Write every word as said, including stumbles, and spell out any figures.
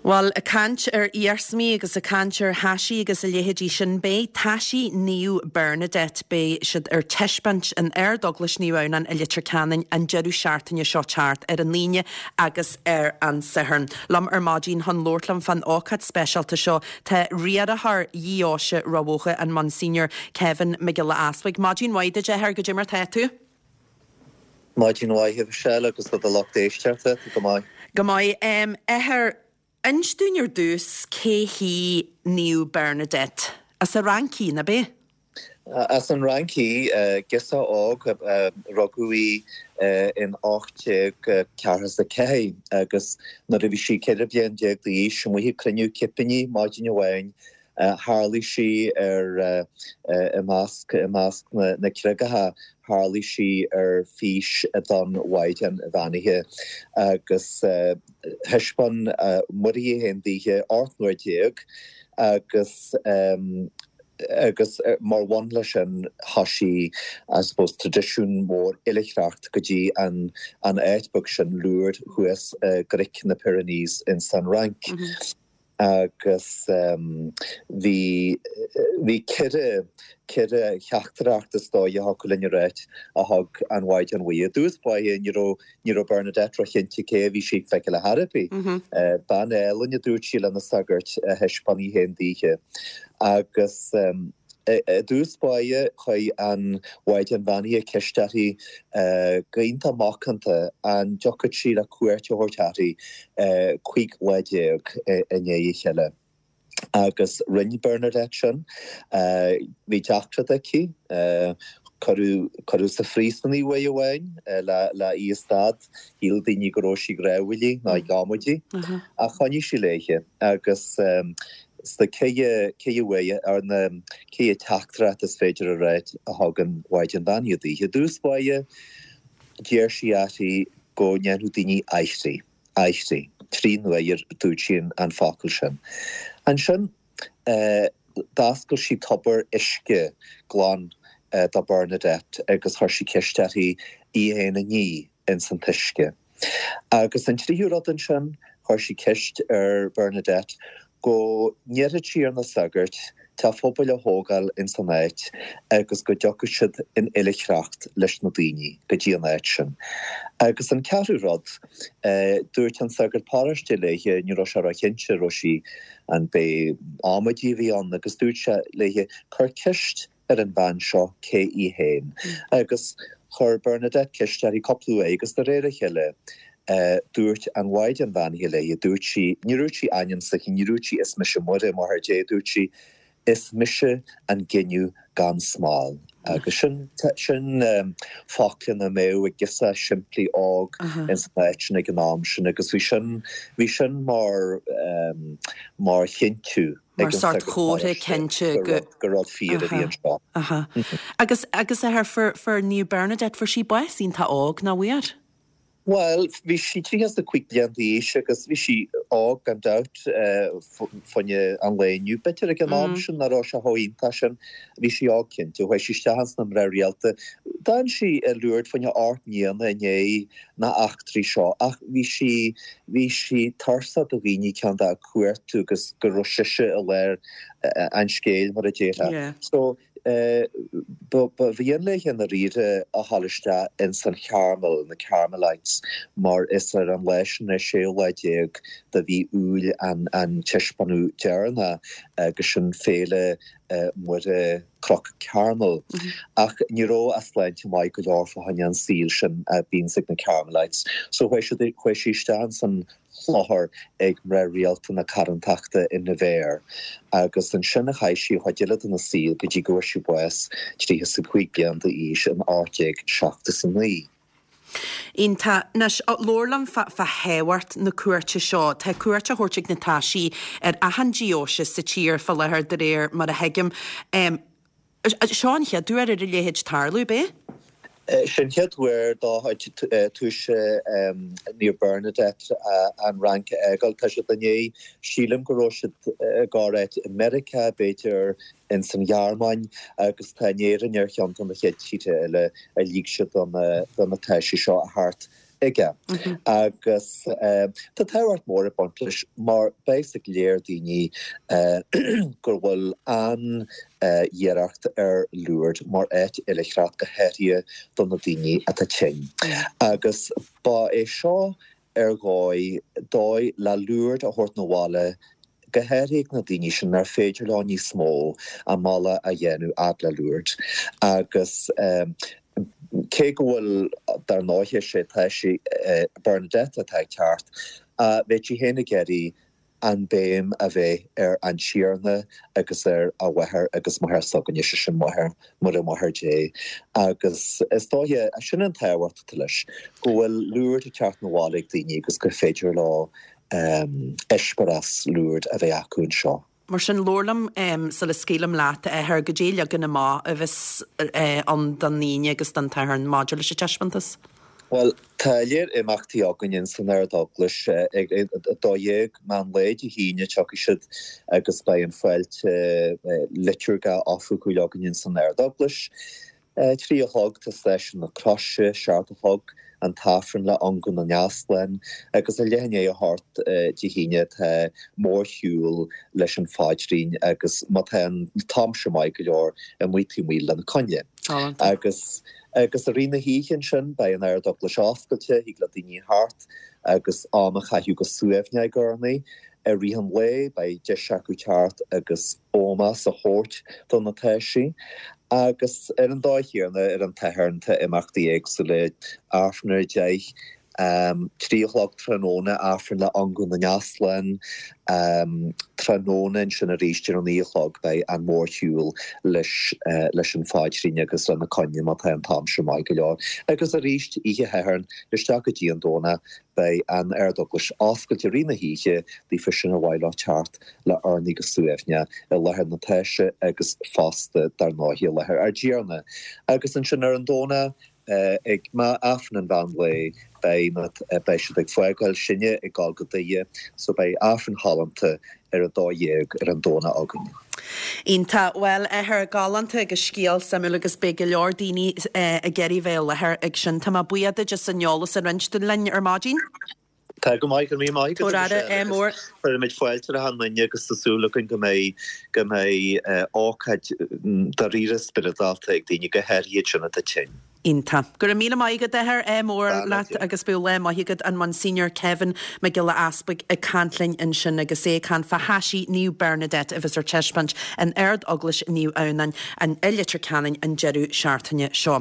Well, a cant ar íarsmí agus a cant ar hasí agus a léhidí sin bé taisí níu Bernadette bé siad ar teispant an air Douglas níwánan a litir canin an jeru seaartainne seo teart ar an líne agus ar an sihern. Lam ar mágin hon Lordlam fan ácad specialta seo te riadathar íáise rabócha an Monsignor Kevin McGilla Aswig. Mágin waide je her go jimmer tetu? Mágin waide shell agus the lockdéistearta go mai. Go mai um eher Instúnir dús cé hí níu Bernadette as a rancí na bé? Uh, as an rancí uh, gisa ág uh, roguí uh, in áchte uh, cearras a cé agus na ra bhí si ceir bblion deag dí simuhí cruniú cipinní máidin bhhain uh, Harlí si ar uh, uh, i másc i másc na, na creagatha Harlí si ar fís a don waidjan a bhanithe agus uh, heispan uh, murí hendíthe ortnoidéag agus um, agus uh, mar bhain leis an hasí I suppose tradiisiún mór ilicreacht go dtí an an éitbug sin luair chuas uh, Gric na Pyrenees in San Rank. Mm-hmm. agus um, vi vi kidde kidde cheachtarachtas dói ha kulinne réit a hag an waid an wie dus by niro niro Bernadette rochinte ke vi si fekele harpi ban ellen je dúchil an na sagart a hespani hendiche agus um, dus baie chai an waid an vanie kestati uh, gainta makanta an jokat si a cuairte hortati uh, quick wadeog en ye chelle agus rinne Bernadette sin uh, vi jachtra ki uh, Karu karu sa frísnaí way away la la i stad hil dinni groshi grewili na gamoji a chani si leiche agus um, the Kaya Kaya way are the Kaya tachtra is féidir a réit a hagan waid an bhaine dí. He dús baie Gershiati go nyanú dini aisti, aisti, trín weir dúchin an fakul sin. An sin uh, dascal si topper iske glán uh, da Bernadette agus har si kistati I hen a ní in san tiske. Agus an trí rod an sin har si kist ar Bernadette go nierre tír na sagart tá fóbal a hógal in san éit agus go jocusid in ilicreacht leis na daoine go dtí an éit sin. Agus an cearú rod uh, dúirt an sagart páiriste leiche ní ro se ra chinse roisi an bé ámadí bhí an agus dúirt se leiche chur cist ar an bhain seo cé I héin. Agus chur Bernadette cist ar I coplú agus de réire chéile Uh, dúirt an waid an bhaine le dúirt si níúirt si aion sa níúirt si is mise muire mar dé dúirt si is mise an giniu gan smáil. Agus sin sin um, fáclan na mé ag gisa siimplí ág uh-huh. in sa sin ag an nám sin agus bhí sin bhí sin mar um, mar chinú. Mar sort chóre kense go go rod fiad a bhí an seo. Aha. Agus agus a her for for níu Bernadette for si baisín tá ág na bhuiad? Well, vi si tri has the quick bli agus vi si og gan out fanne an leinu better gan amsen na ro a hoínta vi si agkin to he si hans na réalte dan si er luert fanne art nian en na achtri seo ach vi si vi si tarsa do vini kan da cuairtu gus go roise a leir an scéil mar a dé. So Uh, but but vi enleg en rire a hallsta in san Carmel in the Carmelites mar is er an leisen e séleidéag da vi úl an an tispanu jarna uh, gesin féle uh, mu uh, croc Carmel mm-hmm. ach niro as leint mai go orfa han an síl sin uh, bín sig na Carmelites so whe should whe si stan san Lachar ag ra rialta na carantachta in na bhéir agus an sinna chaisi hodile in na síl go dtí go si bues trí sa chuig blian de ís an áteag seachta san lí. Ínta nas Lorlam fa fa hewart na cuairte seo tá cuairte hortig na táisi ar ahandíoise sa tír fa lehar de réir mar a hegim um, Seán he dú ar a léhéid tarlú be? Sin headwer da tuise near Bernadette an rank egal ta dané sílim go garet America beter in san jaarmain agus tanéieren er an an het site elle a líse dan a teisi seo a hart Ige agus Tá táhart mór a bonlis mar basic léir daoine gur bhfuil an dhéireacht ar luúirt mar éit ileachreacht go heirie don na daoine a tá tin. Agus ba é seo ar gáid dóid le luúirt a thuirt na bháile gohéirigh na daoine sin ar féidir lá ní smó a mala a dhéanú ad le luúirt. Agus cé go bhfuil dar náithe sé teisi Bernadette atá ceart a bheith si héna geirí an béim a bheith ar an siarna agus ar a bhathir agus maithir sogan is sin maithir mar a maithir dé. Agus is dóthe a sin an táhhart leis go bhfuil luúirt a ceart na bhálaigh daoine agus go féidir lá eisperas luúirt a bheith acuún seo. Mar sin lórlam um, sa le scélam láta a thir go déile gan na má a bheits uh, an dan níine agus dan tair an máidir leis teispantas? Well, tá léir imachtaí agan san ar Douglas dóhéag man léid i híine teach siad agus ba an foiilt liturga áfu go agan san ar Douglas. Trí a hog tá leis na croise, seart a hog an tafran le angun an neaslen, agus a lehanné a hart di híine tá mór hiúil leis an fáidrín agus mat an tamse mai go leor a muití míle an conne. Agus agus a rina híchan sin bei an air Douglas ascailte hí le daoine hart agus am a chaithú go suamhne gornaí a rihan le bei de seacu teart agus óma sa hórt don na teisi. Agus ar an dáithíarna ar an tairnta imachtaí éagsú le áfnar deich um, tríochlag tróna áfran le angun na neaslan um, tróna in sin a ríistir an íochlag bei an mór hiúil leis, uh, leis an fáidrín agus le na conne má tá an tamse mai go leor. Agus a ríist ihe hearn leis teach go dtí an dóna bei an air Douglas ascailte rina híe dí fi sin a bhhaile teart le arnig go suamhne a lethir na teise agus fásta dar náhí lethir ar ddíarna. Agus an sin ar an dóna Uh, ag má afran an ban le bei bei si ag foiáil sinne ag gáil go daie, so bei afran hallanta ar a dóhéag ar an dóna agan. Ínta, well, a thir galanta agus scíal samú agus be go leor daoine a geirí bhéil lethir ag sin tá buiad just an neolalas a rinstú lein ar mádín? Tá go maiid go mí maiid go mór fuir méid foiilte a hannaine agus tasúlachain go mé go mé áchaid daríras spiritálta ag daoine go heiríad sinna a tin. Ínta. Gur a míle maigad dethir é mór leat agus bu le maithigad an man senior Kevin me gile aspaig a cantlainn in sin agus é can fa hasí níu Bernadette a bheits ar teispant an aird Douglas níu aunan an illitir canin an jeú seaartainne seo.